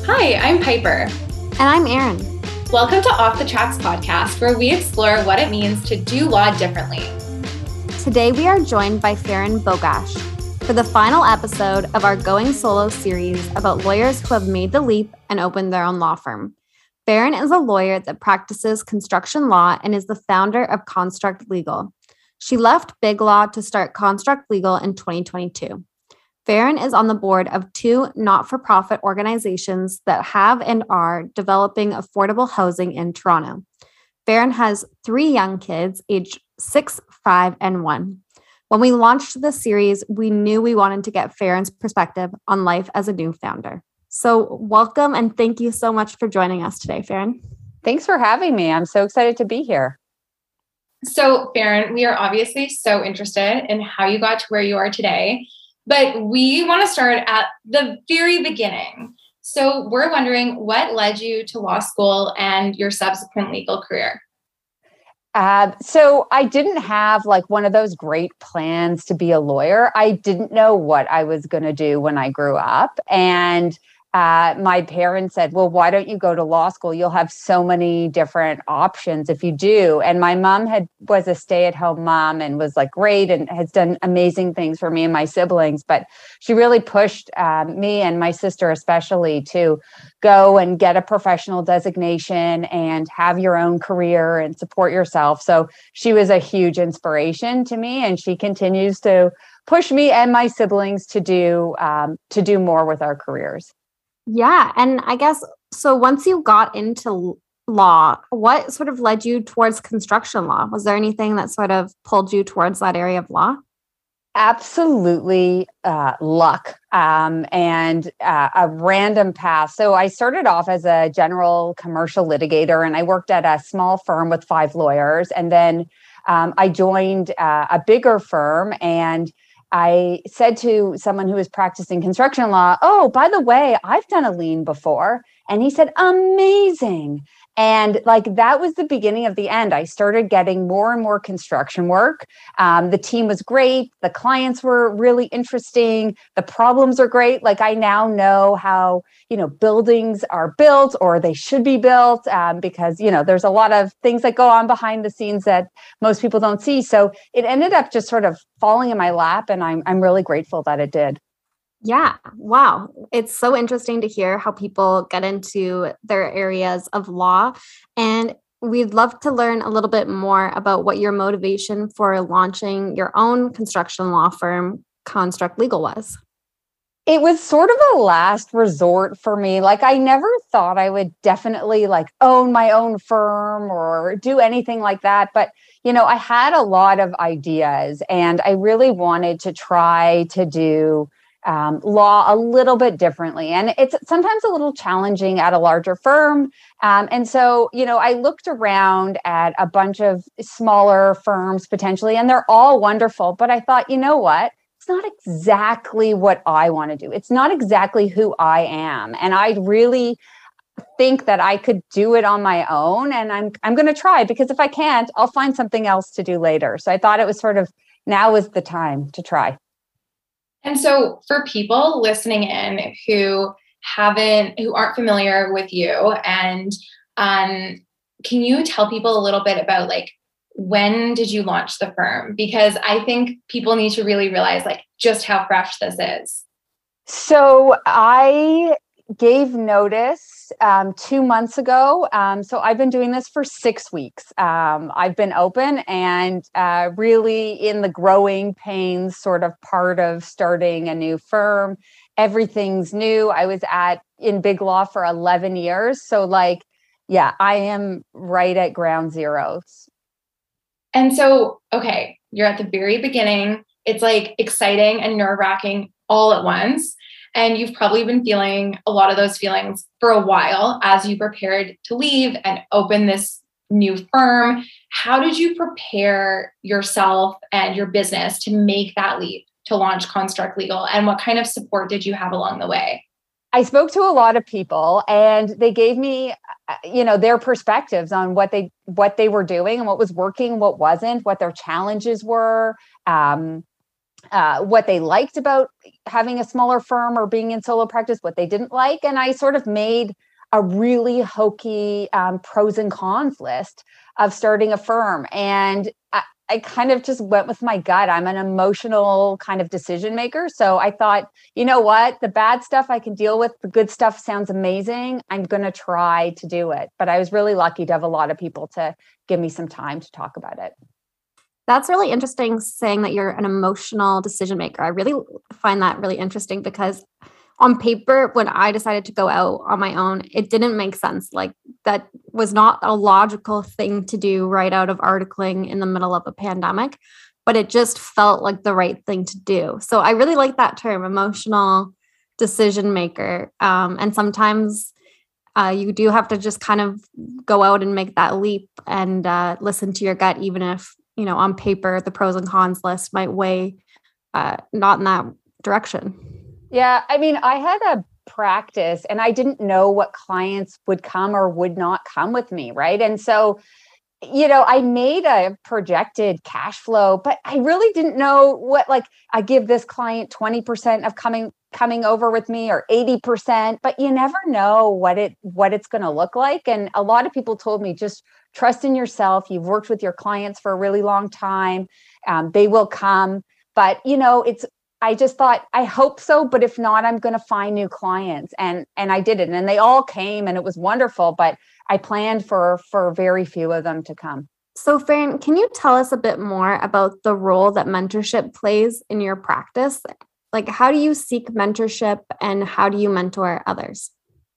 Hi, I'm Piper. And I'm Erin. Welcome to Off the Tracks podcast, where we explore what it means to do law differently. Today we are joined by Farron Bogash for the final episode of our Going Solo series about lawyers who have made the leap and opened their own law firm. Farron is a lawyer that practices construction law and is the founder of Construct Legal. She left Big Law to start Construct Legal in 2022. Farron is on the board of two not-for-profit organizations that have and are developing affordable housing in Toronto. Farron has 3 young kids, aged 6, 5, and 1. When we launched this series, we knew we wanted to get Farron's perspective on life as a new founder. So welcome and thank you so much for joining us today, Farron. Thanks for having me. I'm so excited to be here. So, Farron, we are obviously so interested in how you got to where you are today. But we want to start at the very beginning. So we're wondering what led you to law school and your subsequent legal career? So I didn't have like one of those great plans to be a lawyer. I didn't know what I was going to do when I grew up. And my parents said, well, why don't you go to law school? You'll have so many different options if you do. And my mom was a stay-at-home mom and was like great and has done amazing things for me and my siblings. But she really pushed me and my sister especially to go and get a professional designation and have your own career and support yourself. So she was a huge inspiration to me, and she continues to push me and my siblings to do more with our careers. Yeah. And I guess, so once you got into law, what sort of led you towards construction law? Was there anything that sort of pulled you towards that area of law? Absolutely luck and a random path. So I started off as a general commercial litigator, and I worked at a small firm with 5 lawyers. And then I joined a bigger firm, and I said to someone who was practicing construction law, oh, by the way, I've done a lien before. And he said, amazing. And like that was the beginning of the end. I started getting more and more construction work. The team was great. The clients were really interesting. The problems are great. Like I now know how, buildings are built or they should be built because, there's a lot of things that go on behind the scenes that most people don't see. So it ended up just sort of falling in my lap. And I'm really grateful that it did. Yeah. Wow. It's so interesting to hear how people get into their areas of law. And we'd love to learn a little bit more about what your motivation for launching your own construction law firm, Construct Legal, was. It was sort of a last resort for me. Like I never thought I would definitely like own my own firm or do anything like that. But, I had a lot of ideas, and I really wanted to try to do law a little bit differently. And it's sometimes a little challenging at a larger firm. And so, I looked around at a bunch of smaller firms potentially, and they're all wonderful. But I thought, you know what? It's not exactly what I want to do. It's not exactly who I am. And I really think that I could do it on my own. And I'm going to try, because if I can't, I'll find something else to do later. So I thought it was sort of now is the time to try. And so for people listening in who aren't familiar with you, and can you tell people a little bit about like, when did you launch the firm? Because I think people need to really realize like just how fresh this is. So I gave notice 2 months ago. So I've been doing this for 6 weeks. I've been open and really in the growing pains sort of part of starting a new firm. Everything's new. I was in Big Law for 11 years. So I am right at ground zero. And so, okay, you're at the very beginning. It's like exciting and nerve-wracking all at once. And you've probably been feeling a lot of those feelings for a while as you prepared to leave and open this new firm. How did you prepare yourself and your business to make that leap to launch Construct Legal? And what kind of support did you have along the way? I spoke to a lot of people, and they gave me, their perspectives on what they were doing and what was working, what wasn't, what their challenges were. what they liked about having a smaller firm or being in solo practice, what they didn't like. And I sort of made a really hokey pros and cons list of starting a firm. And I kind of just went with my gut. I'm an emotional kind of decision maker. So I thought, you know what, the bad stuff I can deal with. The good stuff sounds amazing. I'm going to try to do it. But I was really lucky to have a lot of people to give me some time to talk about it. That's really interesting, saying that you're an emotional decision maker. I really find that really interesting because on paper, when I decided to go out on my own, it didn't make sense. Like, that was not a logical thing to do right out of articling in the middle of a pandemic, but it just felt like the right thing to do. So I really like that term, emotional decision maker. And sometimes you do have to just kind of go out and make that leap and listen to your gut, even if, on paper, the pros and cons list might weigh not in that direction. Yeah. I mean, I had a practice and I didn't know what clients would come or would not come with me. Right. And so, I made a projected cash flow, but I really didn't know what, like, I give this client 20% of coming over with me or 80%, but you never know what it's going to look like. And a lot of people told me, just trust in yourself. You've worked with your clients for a really long time. They will come, but I just thought, I hope so, but if not, I'm going to find new clients. And I did it, and they all came and it was wonderful, but I planned for very few of them to come. So Farron, can you tell us a bit more about the role that mentorship plays in your practice? Like, how do you seek mentorship and how do you mentor others?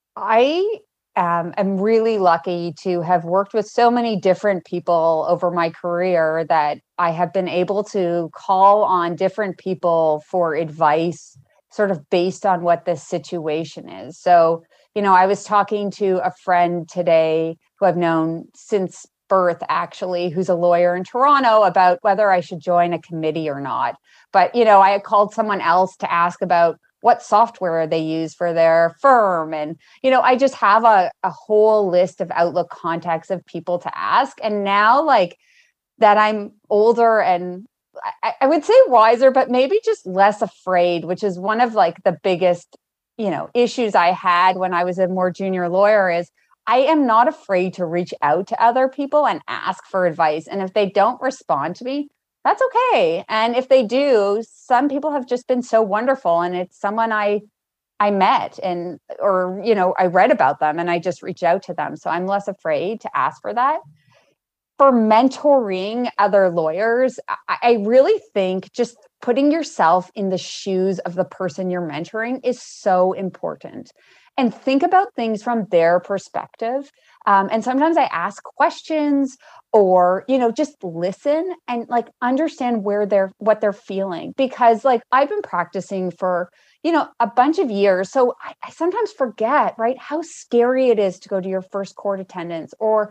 I am really lucky to have worked with so many different people over my career that I have been able to call on different people for advice, sort of based on what the situation is. So, I was talking to a friend today who I've known since birth, actually, who's a lawyer in Toronto, about whether I should join a committee or not. But, I had called someone else to ask about what software they use for their firm. And, I just have a whole list of Outlook contacts of people to ask. And now, like, that I'm older and I would say wiser, but maybe just less afraid, which is one of, like, the biggest, issues I had when I was a more junior lawyer, is I am not afraid to reach out to other people and ask for advice. And if they don't respond to me, that's okay. And if they do, some people have just been so wonderful, and it's someone I met or I read about them and I just reach out to them. So I'm less afraid to ask for that. For mentoring other lawyers, I really think just putting yourself in the shoes of the person you're mentoring is so important. And think about things from their perspective. And sometimes I ask questions or, just listen and, like, understand what they're feeling. Because, like, I've been practicing for, a bunch of years. So I sometimes forget, right, how scary it is to go to your first court attendance, or,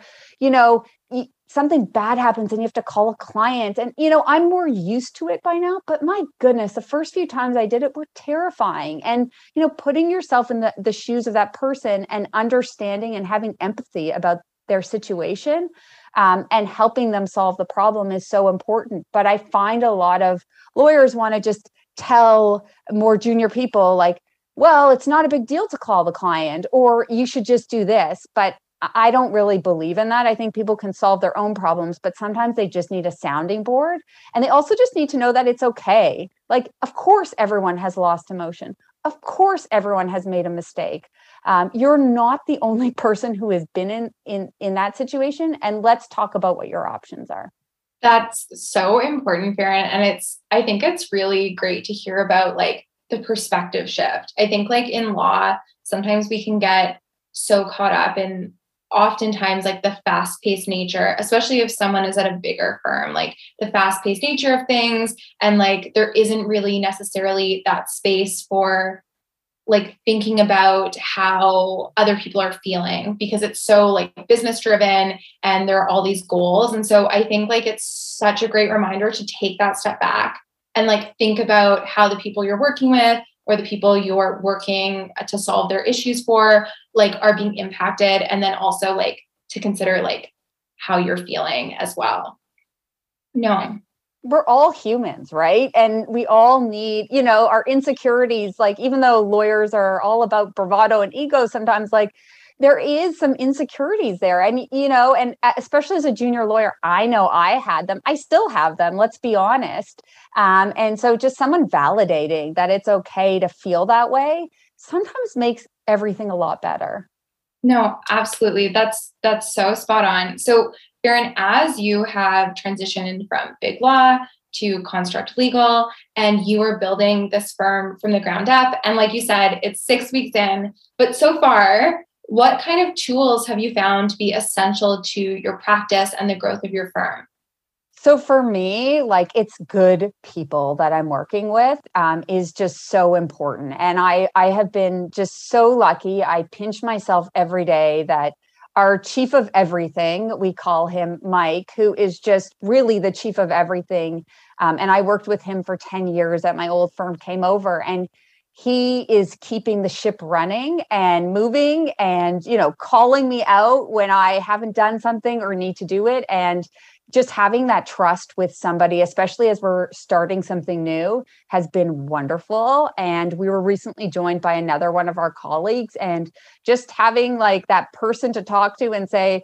something bad happens and you have to call a client. And, I'm more used to it by now, but my goodness, the first few times I did it were terrifying. And, putting yourself in the shoes of that person and understanding and having empathy about their situation and helping them solve the problem is so important. But I find a lot of lawyers want to just tell more junior people, like, well, it's not a big deal to call the client, or you should just do this. But I don't really believe in that. I think people can solve their own problems, but sometimes they just need a sounding board. And they also just need to know that it's okay. Like, of course, everyone has lost emotion. Of course, everyone has made a mistake. You're not the only person who has been in that situation. And let's talk about what your options are. That's so important, Farron. And I think it's really great to hear about, like, the perspective shift. I think, like, in law, sometimes we can get so caught up in oftentimes, like, the fast-paced nature, especially if someone is at a bigger firm, like the fast-paced nature of things. And, like, there isn't really necessarily that space for, like, thinking about how other people are feeling, because it's so, like, business driven and there are all these goals. And so I think, like, it's such a great reminder to take that step back and, like, think about how the people you're working with or the people you're working to solve their issues for, like, are being impacted. And then also, like, to consider, like, how you're feeling as well. No. we're all humans, right? And we all need, our insecurities, like even though lawyers are all about bravado and ego, sometimes like there is some insecurities there. And, and especially as a junior lawyer, I know I had them. I still have them, let's be honest. And so just someone validating that it's okay to feel that way sometimes makes everything a lot better. No, absolutely. That's so spot on. So Farron, as you have transitioned from big law to Construct Legal, and you are building this firm from the ground up, and like you said, it's 6 weeks in, but so far, what kind of tools have you found to be essential to your practice and the growth of your firm? So for me, like it's good people that I'm working with is just so important. And I have been just so lucky. I pinch myself every day that our chief of everything, we call him Mike, who is just really the chief of everything. And I worked with him for 10 years at my old firm, came over, and he is keeping the ship running and moving and, calling me out when I haven't done something or need to do it. And just having that trust with somebody, especially as we're starting something new, has been wonderful. And we were recently joined by another one of our colleagues, and just having like that person to talk to and say,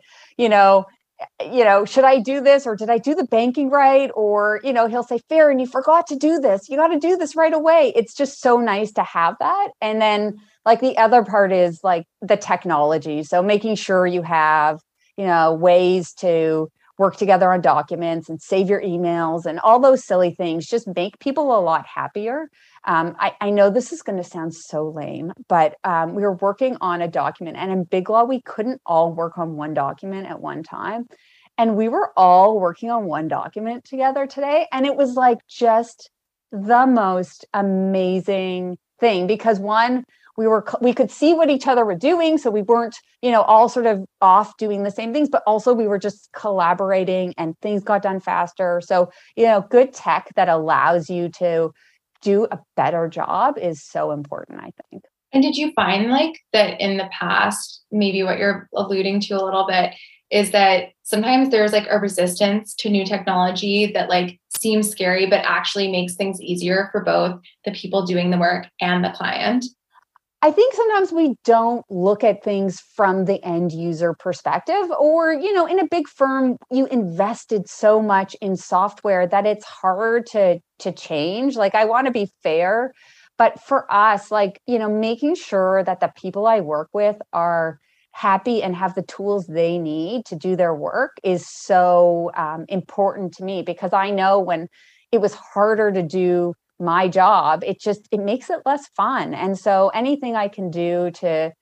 should I do this, or did I do the banking right? Or, he'll say, Farron, you forgot to do this. You got to do this right away. It's just so nice to have that. And then like the other part is like the technology. So making sure you have, ways to work together on documents and save your emails and all those silly things just make people a lot happier. I know this is going to sound so lame, but we were working on a document, and in Big Law, we couldn't all work on one document at one time. And we were all working on one document together today. And it was like just the most amazing thing, because one, we could see what each other were doing. So we weren't, all sort of off doing the same things, but also we were just collaborating and things got done faster. So, good tech that allows you to do a better job is so important, I think. And did you find like that in the past, maybe what you're alluding to a little bit is that sometimes there's like a resistance to new technology that like seems scary, but actually makes things easier for both the people doing the work and the client? I think sometimes we don't look at things from the end user perspective, or, in a big firm, you invested so much in software that it's hard to change. Like, I want to be fair, but for us, like, making sure that the people I work with are happy and have the tools they need to do their work is so important to me, because I know when it was harder to do my job, it makes it less fun. And so anything I can do to,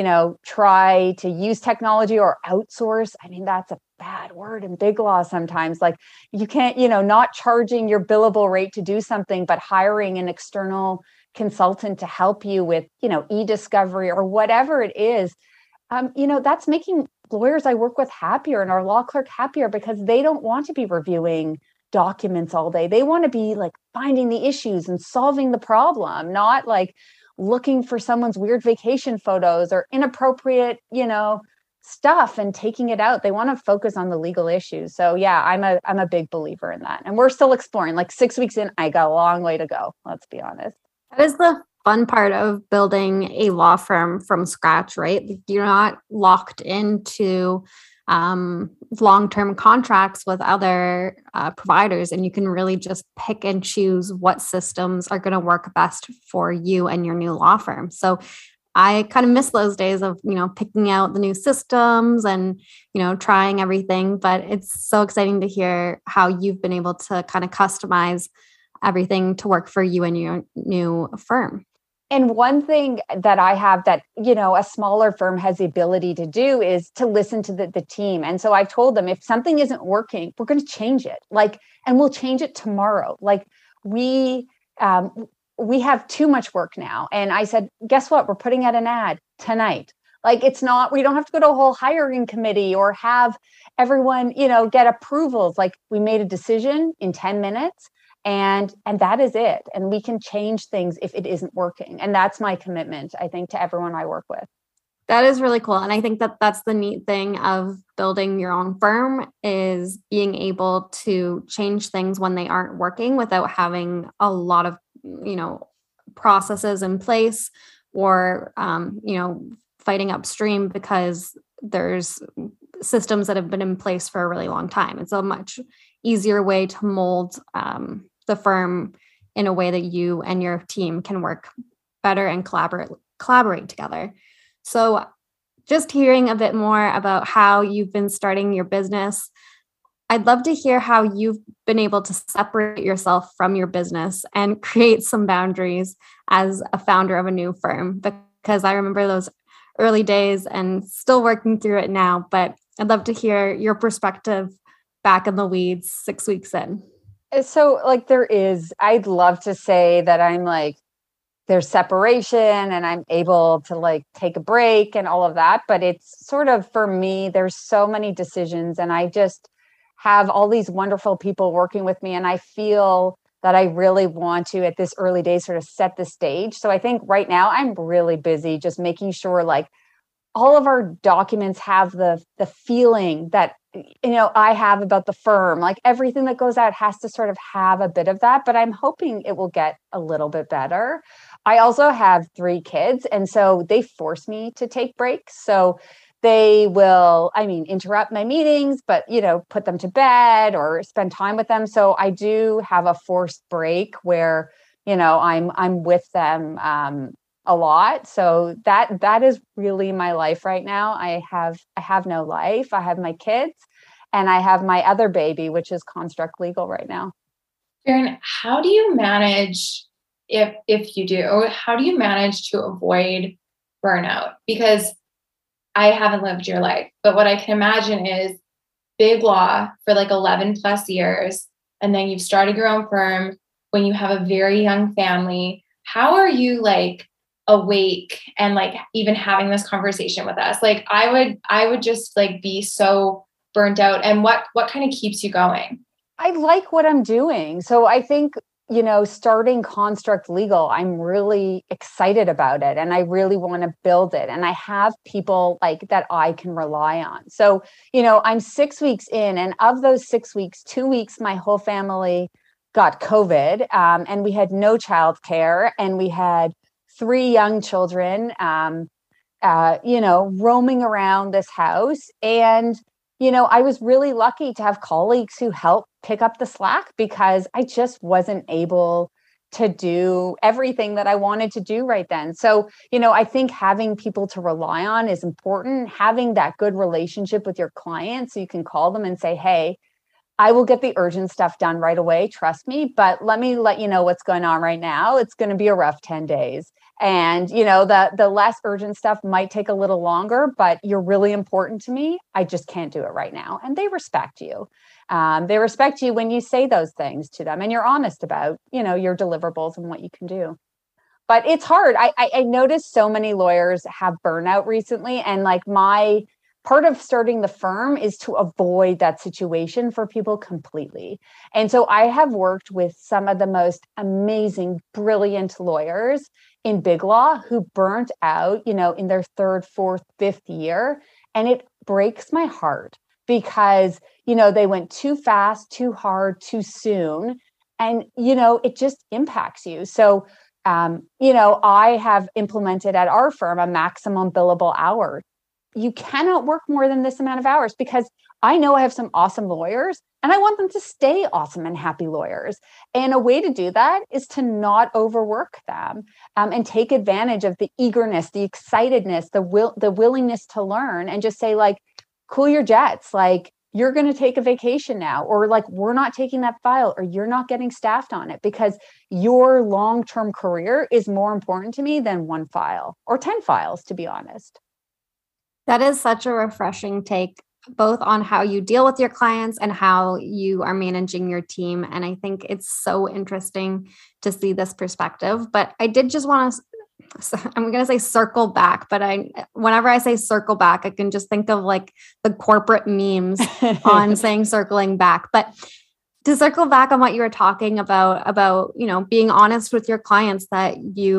try to use technology or outsource, I mean, that's a bad word in Big Law sometimes. Like you can't, not charging your billable rate to do something, but hiring an external consultant to help you with, e-discovery or whatever it is. That's making lawyers I work with happier and our law clerk happier, because they don't want to be reviewing documents all day. They want to be like finding the issues and solving the problem, not like looking for someone's weird vacation photos or inappropriate, stuff and taking it out. They want to focus on the legal issues. So yeah, I'm a big believer in that. And we're still exploring. Like 6 weeks in, I got a long way to go. Let's be honest. That is the fun part of building a law firm from scratch, right? You're not locked into long-term contracts with other providers, and you can really just pick and choose what systems are going to work best for you and your new law firm. So I kind of miss those days of, picking out the new systems and, trying everything, but it's so exciting to hear how you've been able to kind of customize everything to work for you and your new firm. And one thing that I have that, a smaller firm has the ability to do is to listen to the team. And so I've told them, if something isn't working, we're going to change it. And we'll change it tomorrow. We have too much work now. And I said, guess what? We're putting out an ad tonight. It's not, we don't have to go to a whole hiring committee or have everyone, get approvals. We made a decision in 10 minutes. And that is it. And we can change things if it isn't working. And that's my commitment, I think, to everyone I work with. That is really cool. And I think that that's the neat thing of building your own firm is being able to change things when they aren't working without having a lot of, processes in place or, fighting upstream because there's systems that have been in place for a really long time. It's a much easier way to mold the firm in a way that you and your team can work better and collaborate together. So just hearing a bit more about how you've been starting your business, I'd love to hear how you've been able to separate yourself from your business and create some boundaries as a founder of a new firm, because I remember those early days and still working through it now, but I'd love to hear your perspective back in the weeds 6 weeks in. So I'd love to say that I'm like, there's separation and I'm able to like take a break and all of that. But it's sort of, for me, there's so many decisions and I just have all these wonderful people working with me. And I feel that I really want to, at this early day, sort of set the stage. So I think right now I'm really busy just making sure like all of our documents have the feeling that, I have about the firm. Like everything that goes out has to sort of have a bit of that, but I'm hoping it will get a little bit better. I also have 3 kids, and so they force me to take breaks. So they will, interrupt my meetings, but, put them to bed or spend time with them. So I do have a forced break where, I'm with them a lot. So that is really my life right now. I have no life. I have my kids and I have my other baby, which is Construct Legal right now. Farron, how do you manage, if you do, how do you manage to avoid burnout? Because I haven't lived your life, but what I can imagine is big law for like 11 plus years. And then you've started your own firm when you have a very young family. How are you like awake and like even having this conversation with us? Like I would just like be so burnt out. And what kind of keeps you going? I like what I'm doing. So I think, starting Construct Legal, I'm really excited about it and I really want to build it. And I have people like that I can rely on. So, I'm 6 weeks in, and of those 6 weeks, 2 weeks, my whole family got COVID and we had no childcare and we had 3 young children, roaming around this house. And, I was really lucky to have colleagues who helped pick up the slack because I just wasn't able to do everything that I wanted to do right then. So, I think having people to rely on is important. Having that good relationship with your clients, so you can call them and say, hey, I will get the urgent stuff done right away. Trust me, but let me let you know what's going on right now. It's going to be a rough 10 days. And, the less urgent stuff might take a little longer, but you're really important to me. I just can't do it right now. And they respect you. They respect you when you say those things to them and you're honest about, your deliverables and what you can do. But it's hard. I noticed so many lawyers have burnout recently. And like my part of starting the firm is to avoid that situation for people completely. And so I have worked with some of the most amazing, brilliant lawyers in big law who burnt out, in their 3rd, 4th, 5th year. And it breaks my heart because, they went too fast, too hard, too soon. And, it just impacts you. So, I have implemented at our firm a maximum billable hour. You cannot work more than this amount of hours because I know I have some awesome lawyers and I want them to stay awesome and happy lawyers. And a way to do that is to not overwork them and take advantage of the eagerness, the excitedness, the willingness to learn and just say like, cool your jets. Like you're going to take a vacation now, or like, we're not taking that file, or you're not getting staffed on it because your long-term career is more important to me than 1 file or 10 files, to be honest. That is such a refreshing take, both on how you deal with your clients and how you are managing your team. And I think it's so interesting to see this perspective. But I did just want to, I'm going to say circle back, but whenever I say circle back, I can just think of like the corporate memes on saying circling back. But to circle back on what you were talking about, being honest with your clients that you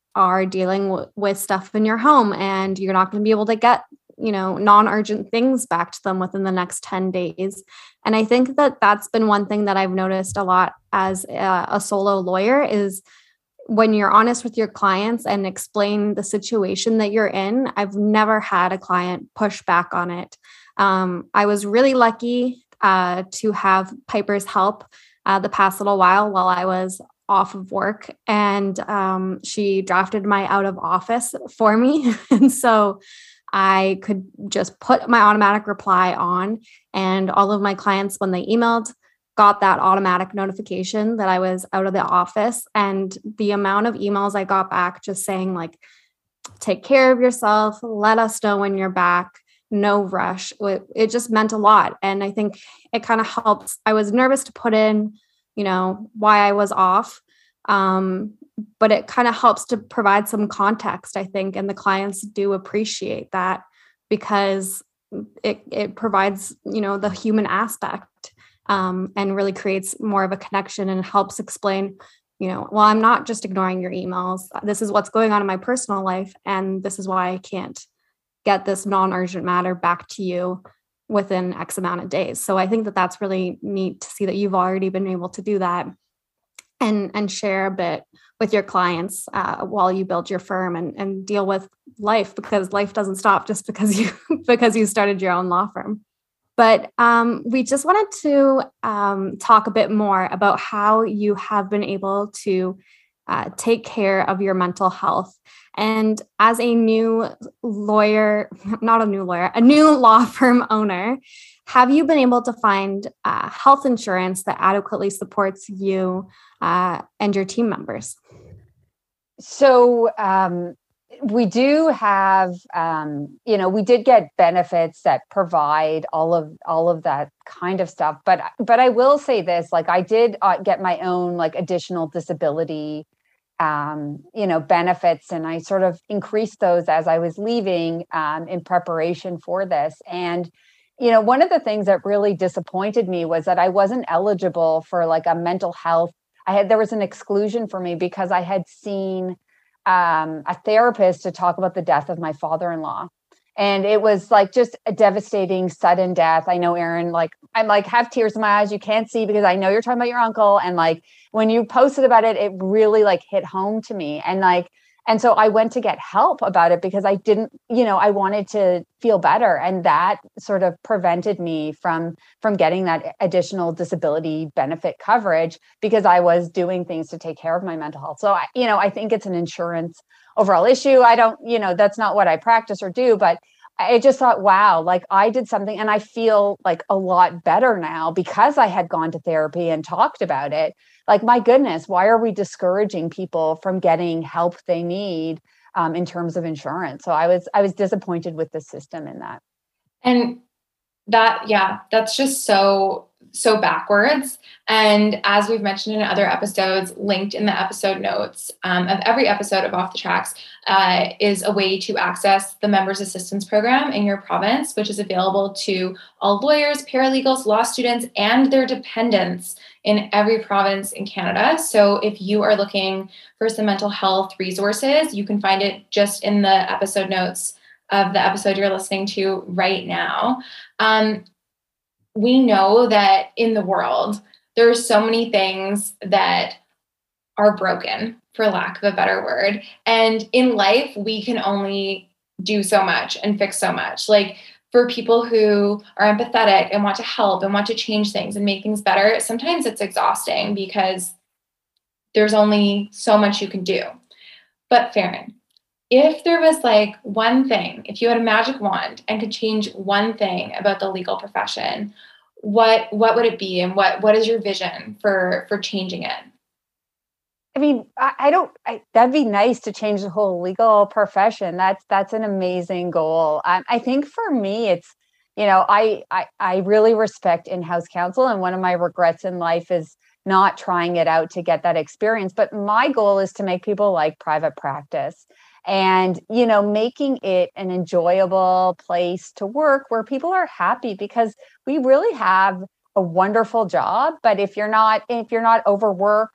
are dealing with stuff in your home and you're not going to be able to get, non-urgent things back to them within the next 10 days. And I think that that's been one thing that I've noticed a lot as a solo lawyer is when you're honest with your clients and explain the situation that you're in. I've never had a client push back on it. I was really lucky to have Piper's help the past little while I was off of work, and she drafted my out of office for me. And so I could just put my automatic reply on, and all of my clients, when they emailed, got that automatic notification that I was out of the office. And the amount of emails I got back just saying like, take care of yourself, let us know when you're back, no rush. It just meant a lot. And I think it kind of helps. I was nervous to put in, why I was off. But it kind of helps to provide some context, I think. And the clients do appreciate that because it provides, the human aspect, and really creates more of a connection and helps explain, well, I'm not just ignoring your emails. This is what's going on in my personal life. And this is why I can't get this non-urgent matter back to you within X amount of days. So I think that that's really neat to see that you've already been able to do that and share a bit with your clients while you build your firm and deal with life, because life doesn't stop just because you started your own law firm. But we just wanted to talk a bit more about how you have been able to take care of your mental health. And as a new lawyer, a new law firm owner, have you been able to find health insurance that adequately supports you and your team members? So we do have, we did get benefits that provide all of that kind of stuff. But I will say this, like I did get my own like additional disability benefits, and I sort of increased those as I was leaving in preparation for this. And, one of the things that really disappointed me was that I wasn't eligible for like a mental health. There was an exclusion for me because I had seen a therapist to talk about the death of my father-in-law. And it was like just a devastating sudden death. I know, Erin, like I'm like have tears in my eyes. You can't see because I know you're talking about your uncle. And like when you posted about it, it really like hit home to me. And so I went to get help about it because I didn't, I wanted to feel better. And that sort of prevented me from getting that additional disability benefit coverage because I was doing things to take care of my mental health. So, I think it's an insurance overall issue. I don't, that's not what I practice or do, but I just thought, wow, like I did something and I feel like a lot better now because I had gone to therapy and talked about it. Like, my goodness, why are we discouraging people from getting help they need in terms of insurance? So I was disappointed with the system in that. And that's just so backwards. And as we've mentioned in other episodes, linked in the episode notes of every episode of Off the Tracks is a way to access the Members Assistance Program in your province, which is available to all lawyers, paralegals, law students, and their dependents in every province in Canada. So if you are looking for some mental health resources, you can find it just in the episode notes of the episode you're listening to right now. We know that in the world, there are so many things that are broken, for lack of a better word. And in life, we can only do so much and fix so much. Like for people who are empathetic and want to help and want to change things and make things better, sometimes it's exhausting because there's only so much you can do. But Farron, if there was like one thing, if you had a magic wand and could change one thing about the legal profession, what would it be? And what is your vision for changing it? I mean, that'd be nice to change the whole legal profession. That's an amazing goal. I think for me, it's, I really respect in-house counsel. And one of my regrets in life is not trying it out to get that experience. But my goal is to make people like private practice and, making it an enjoyable place to work where people are happy, because we really have a wonderful job. But if you're not overworked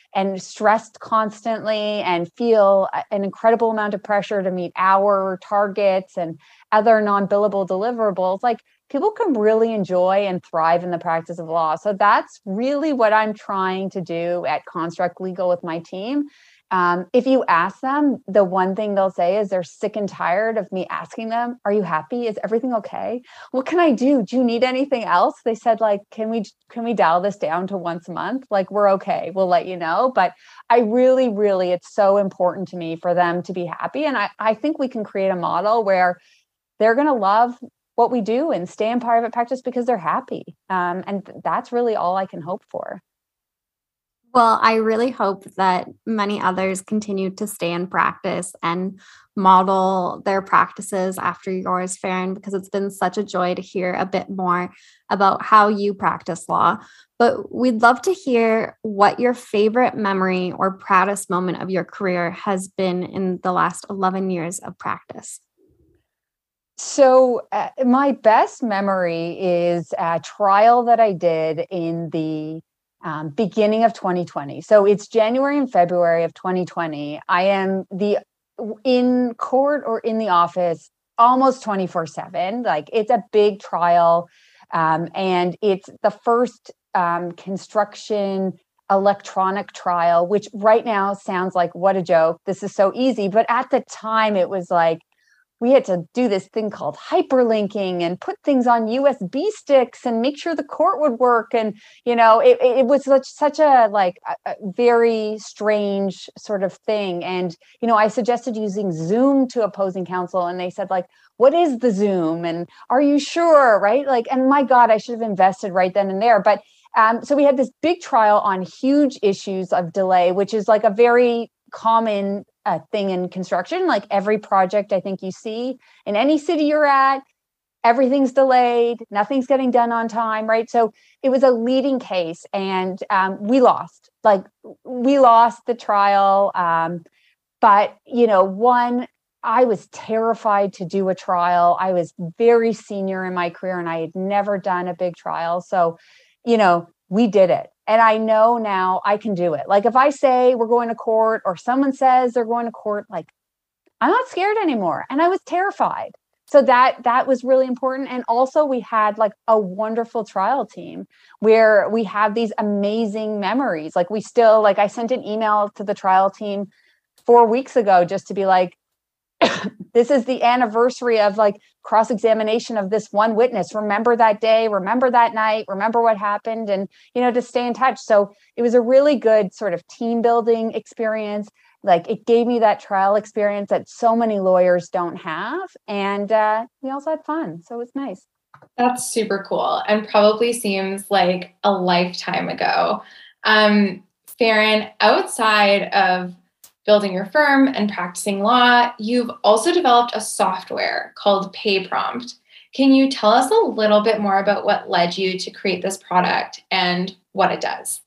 and stressed constantly and feel an incredible amount of pressure to meet our targets and other non-billable deliverables, like people can really enjoy and thrive in the practice of law. So that's really what I'm trying to do at Construct Legal with my team. If you ask them, the one thing they'll say is they're sick and tired of me asking them, are you happy? Is everything okay? What can I do? Do you need anything else? They said, like, can we dial this down to once a month? Like, we're okay. We'll let you know. But I really, really, it's so important to me for them to be happy. And I think we can create a model where they're going to love what we do and stay in private practice because they're happy. And that's really all I can hope for. Well, I really hope that many others continue to stay in practice and model their practices after yours, Farron, because it's been such a joy to hear a bit more about how you practice law. But we'd love to hear what your favorite memory or proudest moment of your career has been in the last 11 years of practice. So my best memory is a trial that I did in the beginning of 2020. So it's January and February of 2020. I am in court or in the office almost 24/7. Like, it's a big trial. And it's the first construction electronic trial, which right now sounds like, what a joke. This is so easy. But at the time, it was like, we had to do this thing called hyperlinking and put things on USB sticks and make sure the court would work. And, it was such a very strange sort of thing. And, I suggested using Zoom to opposing counsel. And they said, like, what is the Zoom? And are you sure? Right? Like, and my God, I should have invested right then and there. But so we had this big trial on huge issues of delay, which is like a very common thing in construction. Like, every project I think you see in any city you're at, everything's delayed, nothing's getting done on time, right? So it was a leading case, and we lost. Like, we lost the trial. But I was terrified to do a trial. I was very senior in my career, and I had never done a big trial. So, we did it. And I know now I can do it. Like, if I say we're going to court or someone says they're going to court, like, I'm not scared anymore. And I was terrified. So that was really important. And also, we had like a wonderful trial team where we have these amazing memories. Like, I sent an email to the trial team 4 weeks ago just to be like, this is the anniversary of like cross-examination of this one witness. Remember that day, remember that night, remember what happened, and, to stay in touch. So it was a really good sort of team building experience. Like, it gave me that trial experience that so many lawyers don't have. And we also had fun. So it was nice. That's super cool, and probably seems like a lifetime ago. Farron, outside of building your firm and practicing law, you've also developed a software called PayPrompt. Can you tell us a little bit more about what led you to create this product and what it does?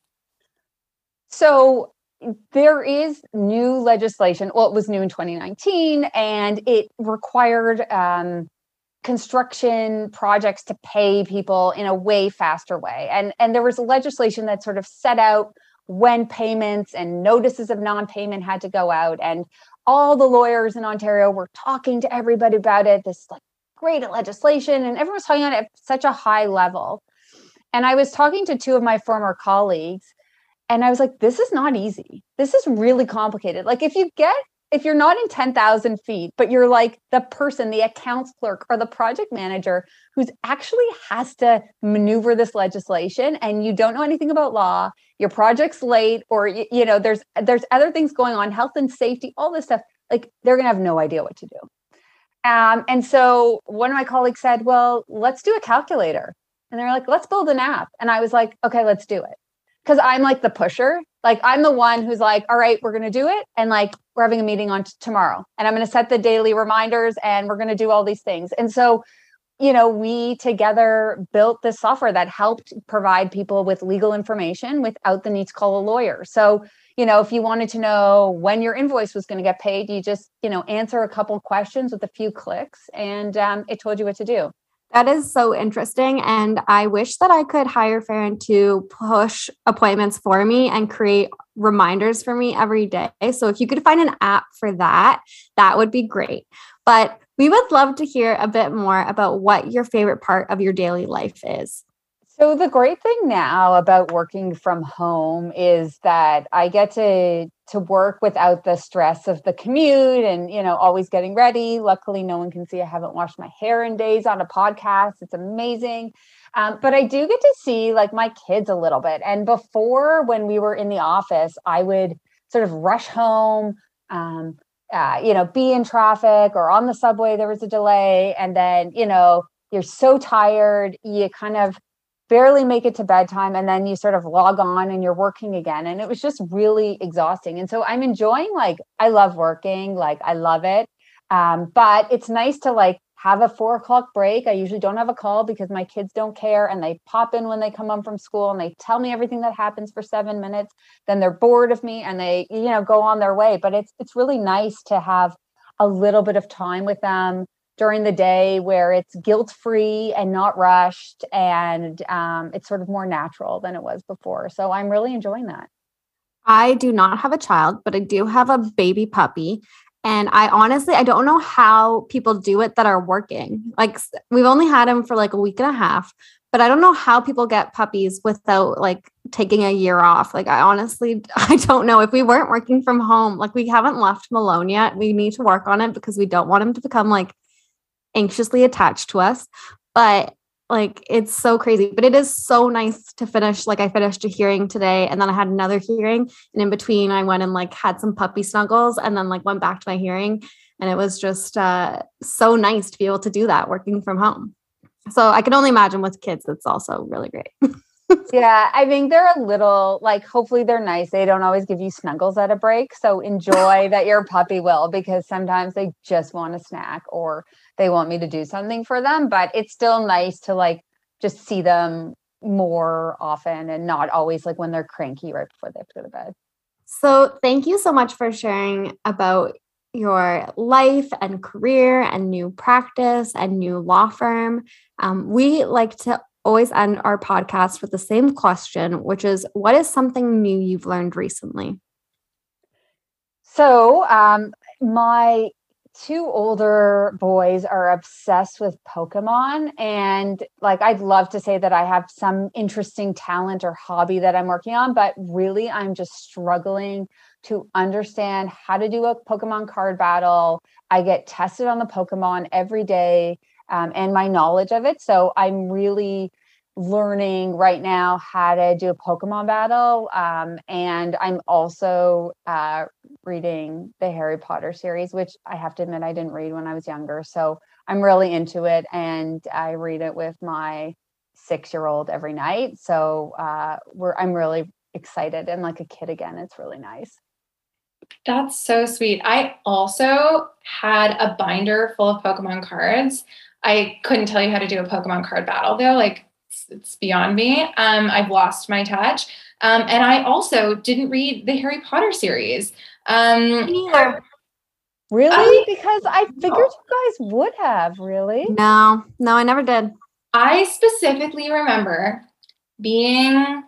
So there is new legislation. Well, it was new in 2019, and it required construction projects to pay people in a way faster way. And there was legislation that sort of set out when payments and notices of non-payment had to go out. And all the lawyers in Ontario were talking to everybody about it, this like great legislation, and everyone was talking on it at such a high level. And I was talking to two of my former colleagues, and I was like, this is not easy. This is really complicated. Like, if you're not in 10,000 feet, but you're like the person, the accounts clerk or the project manager who's actually has to maneuver this legislation, and you don't know anything about law, your project's late, or, there's other things going on, health and safety, all this stuff, like, they're going to have no idea what to do. And so one of my colleagues said, well, let's do a calculator. And they're like, let's build an app. And I was like, okay, let's do it. Because I'm like the pusher. Like, I'm the one who's like, all right, we're going to do it. And like, we're having a meeting on tomorrow, and I'm going to set the daily reminders, and we're going to do all these things. And so, we together built this software that helped provide people with legal information without the need to call a lawyer. So, if you wanted to know when your invoice was going to get paid, you just, answer a couple questions with a few clicks, and it told you what to do. That is so interesting. And I wish that I could hire Farron to push appointments for me and create reminders for me every day. So if you could find an app for that, that would be great. But we would love to hear a bit more about what your favorite part of your daily life is. So the great thing now about working from home is that I get to work without the stress of the commute and, always getting ready. Luckily, no one can see I haven't washed my hair in days on a podcast. It's amazing. But I do get to see like my kids a little bit. And before, when we were in the office, I would sort of rush home, be in traffic or on the subway, there was a delay. And then, you're so tired, you kind of barely make it to bedtime, and then you sort of log on and you're working again. And it was just really exhausting. And so I'm enjoying, like, I love working, like I love it. But it's nice to like have a 4:00 break. I usually don't have a call because my kids don't care, and they pop in when they come home from school and they tell me everything that happens for 7 minutes. Then they're bored of me and they, go on their way. But it's really nice to have a little bit of time with them during the day where it's guilt-free and not rushed, and it's sort of more natural than it was before. So I'm really enjoying that. I do not have a child, but I do have a baby puppy. And I don't know how people do it that are working. Like, we've only had him for like a week and a half, but I don't know how people get puppies without like taking a year off. Like, I don't know. If we weren't working from home, like we haven't left him alone yet. We need to work on it because we don't want him to become like anxiously attached to us. But like, it's so crazy, but it is so nice to finish. Like, I finished a hearing today and then I had another hearing, and in between I went and like had some puppy snuggles and then like went back to my hearing. And it was just so nice to be able to do that working from home. So I can only imagine with kids, it's also really great. Yeah, I think they're a little, like, hopefully they're nice. They don't always give you snuggles at a break. So enjoy that your puppy will, because sometimes they just want a snack or they want me to do something for them. But it's still nice to like just see them more often and not always like when they're cranky right before they have to go to bed. So thank you so much for sharing about your life and career and new practice and new law firm. We like to always end our podcast with the same question, which is, what is something new you've learned recently? So my two older boys are obsessed with Pokemon, and like, I'd love to say that I have some interesting talent or hobby that I'm working on, but really I'm just struggling to understand how to do a Pokemon card battle. I get tested on the Pokemon every day, and my knowledge of it. So I'm really learning right now how to do a Pokemon battle. And I'm also reading the Harry Potter series, which I have to admit I didn't read when I was younger. So I'm really into it, and I read it with my 6-year-old every night. So I'm really excited and like a kid again. It's really nice. That's so sweet. I also had a binder full of Pokemon cards. I couldn't tell you how to do a Pokemon card battle though. Like, it's beyond me. I've lost my touch. And I also didn't read the Harry Potter series. Me neither. Really? Because I figured you guys would have, really. No, I never did. I specifically remember being,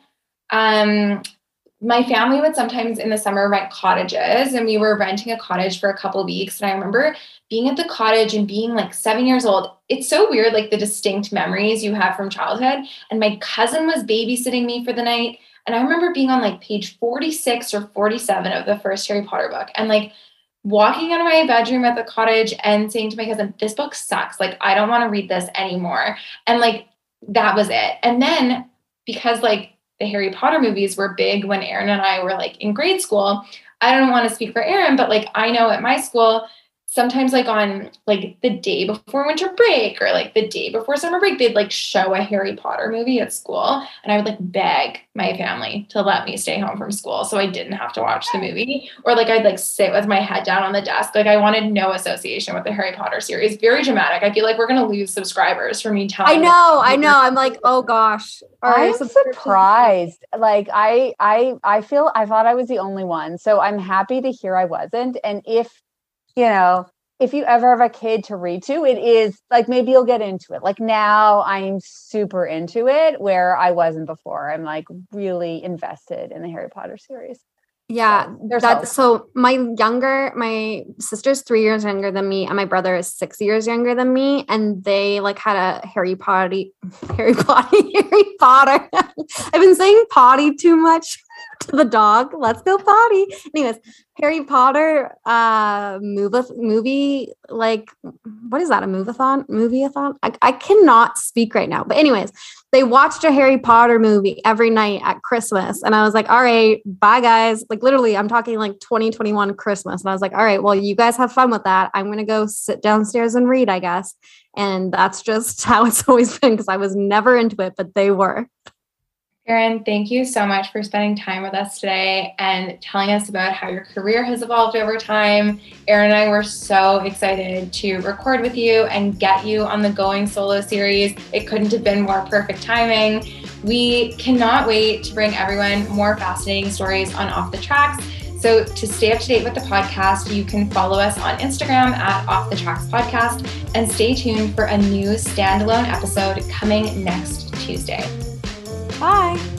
my family would sometimes in the summer rent cottages, and we were renting a cottage for a couple of weeks. And I remember being at the cottage and being like 7 years old. It's so weird, like the distinct memories you have from childhood. And my cousin was babysitting me for the night. And I remember being on like page 46 or 47 of the first Harry Potter book, and like walking out of my bedroom at the cottage and saying to my cousin, this book sucks. Like, I don't want to read this anymore. And like, that was it. And then because like the Harry Potter movies were big when Aaron and I were like in grade school, I don't want to speak for Aaron, but like, I know at my school, sometimes like on like the day before winter break or like the day before summer break, they'd like show a Harry Potter movie at school. And I would like beg my family to let me stay home from school so I didn't have to watch the movie. Or like, I'd like sit with my head down on the desk. Like, I wanted no association with the Harry Potter series. Very dramatic. I feel like we're going to lose subscribers for me telling. I know. I'm like, oh gosh. I'm surprised. Like, I thought I was the only one. So I'm happy to hear I wasn't. And if you ever have a kid to read to, it is like, maybe you'll get into it. Like, now I'm super into it where I wasn't before. I'm like really invested in the Harry Potter series. Yeah, so my sister's 3 years younger than me, and my brother is 6 years younger than me, and they like had a Harry Potter. I've been saying potty too much to the dog. Let's go potty. Anyways, Harry Potter movie, like, what is that? A movie-a-thon? I cannot speak right now. But anyways, they watched a Harry Potter movie every night at Christmas. And I was like, all right, bye guys. Like literally, I'm talking like 2021 Christmas. And I was like, all right, well, you guys have fun with that. I'm going to go sit downstairs and read, I guess. And that's just how it's always been, because I was never into it, but they were. Farron, thank you so much for spending time with us today and telling us about how your career has evolved over time. Erin and I were so excited to record with you and get you on the Going Solo series. It couldn't have been more perfect timing. We cannot wait to bring everyone more fascinating stories on Off the Tracks. So to stay up to date with the podcast, you can follow us on Instagram at Off the Tracks Podcast, and stay tuned for a new standalone episode coming next Tuesday. Bye.